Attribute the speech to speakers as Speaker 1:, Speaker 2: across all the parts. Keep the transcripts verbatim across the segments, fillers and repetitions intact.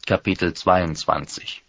Speaker 1: Kapitel zweiundzwanzig.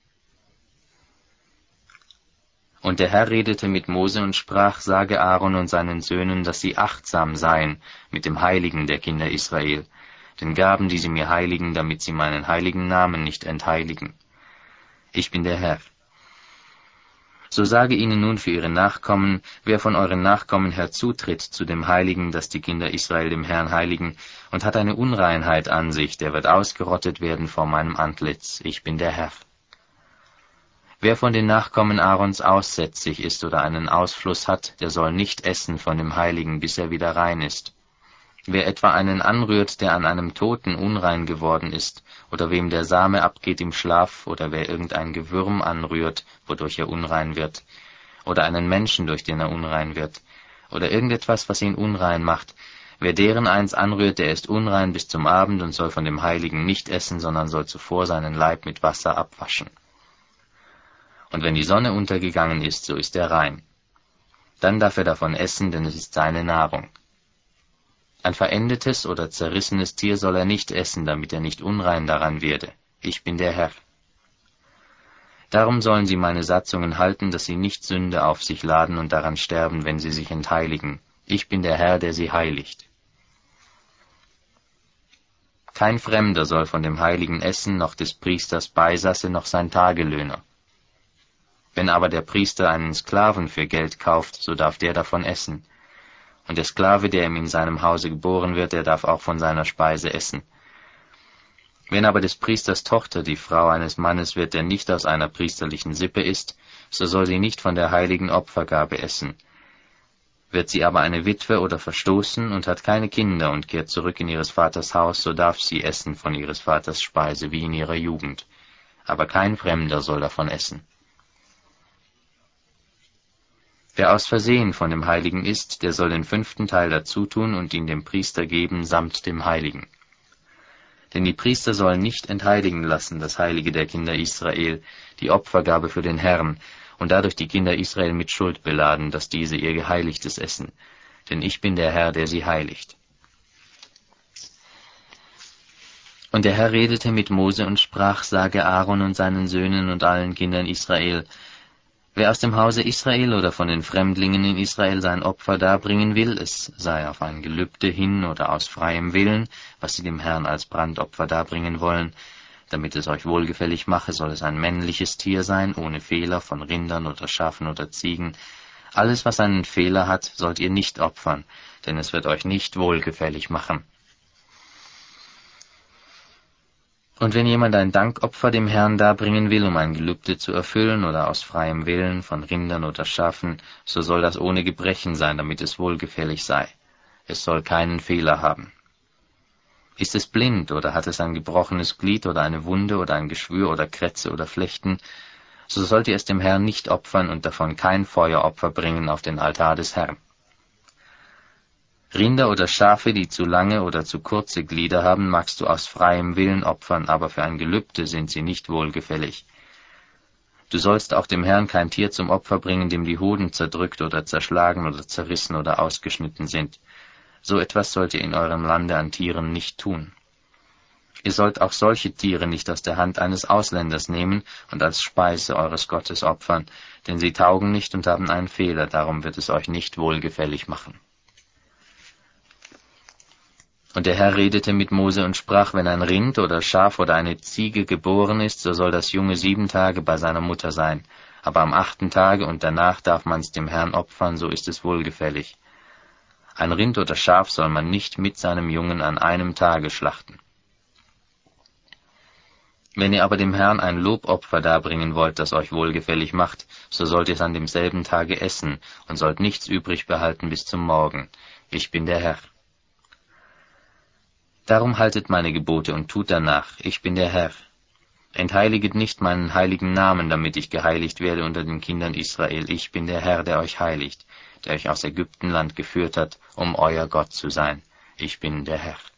Speaker 1: Und der Herr redete mit Mose und sprach, sage Aaron und seinen Söhnen, dass sie achtsam seien mit dem Heiligen der Kinder Israel, den Gaben, die sie mir heiligen, damit sie meinen heiligen Namen nicht entheiligen. Ich bin der Herr. So sage ihnen nun für ihre Nachkommen, wer von euren Nachkommen herzutritt zu dem Heiligen, das die Kinder Israel dem Herrn heiligen, und hat eine Unreinheit an sich, der wird ausgerottet werden vor meinem Antlitz. Ich bin der Herr. Wer von den Nachkommen Aarons aussätzig ist oder einen Ausfluss hat, der soll nicht essen von dem Heiligen, bis er wieder rein ist. Wer etwa einen anrührt, der an einem Toten unrein geworden ist, oder wem der Same abgeht im Schlaf, oder wer irgendein Gewürm anrührt, wodurch er unrein wird, oder einen Menschen, durch den er unrein wird, oder irgendetwas, was ihn unrein macht, wer deren eins anrührt, der ist unrein bis zum Abend und soll von dem Heiligen nicht essen, sondern soll zuvor seinen Leib mit Wasser abwaschen. Und wenn die Sonne untergegangen ist, so ist er rein. Dann darf er davon essen, denn es ist seine Nahrung. Ein verendetes oder zerrissenes Tier soll er nicht essen, damit er nicht unrein daran werde. Ich bin der Herr. Darum sollen sie meine Satzungen halten, dass sie nicht Sünde auf sich laden und daran sterben, wenn sie sich entheiligen. Ich bin der Herr, der sie heiligt. Kein Fremder soll von dem Heiligen essen, noch des Priesters Beisasse, noch sein Tagelöhner. Wenn aber der Priester einen Sklaven für Geld kauft, so darf der davon essen. Und der Sklave, der ihm in seinem Hause geboren wird, der darf auch von seiner Speise essen. Wenn aber des Priesters Tochter die Frau eines Mannes wird, der nicht aus einer priesterlichen Sippe ist, so soll sie nicht von der heiligen Opfergabe essen. Wird sie aber eine Witwe oder verstoßen und hat keine Kinder und kehrt zurück in ihres Vaters Haus, so darf sie essen von ihres Vaters Speise wie in ihrer Jugend. Aber kein Fremder soll davon essen. Wer aus Versehen von dem Heiligen isst, der soll den fünften Teil dazu tun und ihn dem Priester geben, samt dem Heiligen. Denn die Priester sollen nicht entheiligen lassen, das Heilige der Kinder Israel, die Opfergabe für den Herrn, und dadurch die Kinder Israel mit Schuld beladen, dass diese ihr Geheiligtes essen. Denn ich bin der Herr, der sie heiligt. Und der Herr redete mit Mose und sprach, sage Aaron und seinen Söhnen und allen Kindern Israel, wer aus dem Hause Israel oder von den Fremdlingen in Israel sein Opfer darbringen will, es sei auf ein Gelübde hin oder aus freiem Willen, was sie dem Herrn als Brandopfer darbringen wollen, damit es euch wohlgefällig mache, soll es ein männliches Tier sein, ohne Fehler, von Rindern oder Schafen oder Ziegen. Alles, was einen Fehler hat, sollt ihr nicht opfern, denn es wird euch nicht wohlgefällig machen. Und wenn jemand ein Dankopfer dem Herrn darbringen will, um ein Gelübde zu erfüllen oder aus freiem Willen von Rindern oder Schafen, so soll das ohne Gebrechen sein, damit es wohlgefällig sei. Es soll keinen Fehler haben. Ist es blind oder hat es ein gebrochenes Glied oder eine Wunde oder ein Geschwür oder Krätze oder Flechten, so sollt ihr es dem Herrn nicht opfern und davon kein Feueropfer bringen auf den Altar des Herrn. Rinder oder Schafe, die zu lange oder zu kurze Glieder haben, magst du aus freiem Willen opfern, aber für ein Gelübde sind sie nicht wohlgefällig. Du sollst auch dem Herrn kein Tier zum Opfer bringen, dem die Hoden zerdrückt oder zerschlagen oder zerrissen oder ausgeschnitten sind. So etwas sollt ihr in eurem Lande an Tieren nicht tun. Ihr sollt auch solche Tiere nicht aus der Hand eines Ausländers nehmen und als Speise eures Gottes opfern, denn sie taugen nicht und haben einen Fehler, darum wird es euch nicht wohlgefällig machen. Und der Herr redete mit Mose und sprach, wenn ein Rind oder Schaf oder eine Ziege geboren ist, so soll das Junge sieben Tage bei seiner Mutter sein. Aber am achten Tage und danach darf man's dem Herrn opfern, so ist es wohlgefällig. Ein Rind oder Schaf soll man nicht mit seinem Jungen an einem Tage schlachten. Wenn ihr aber dem Herrn ein Lobopfer darbringen wollt, das euch wohlgefällig macht, so sollt ihr es an demselben Tage essen und sollt nichts übrig behalten bis zum Morgen. Ich bin der Herr. Darum haltet meine Gebote und tut danach, ich bin der Herr. Entheiliget nicht meinen heiligen Namen, damit ich geheiligt werde unter den Kindern Israel. Ich bin der Herr, der euch heiligt, der euch aus Ägyptenland geführt hat, um euer Gott zu sein. Ich bin der Herr.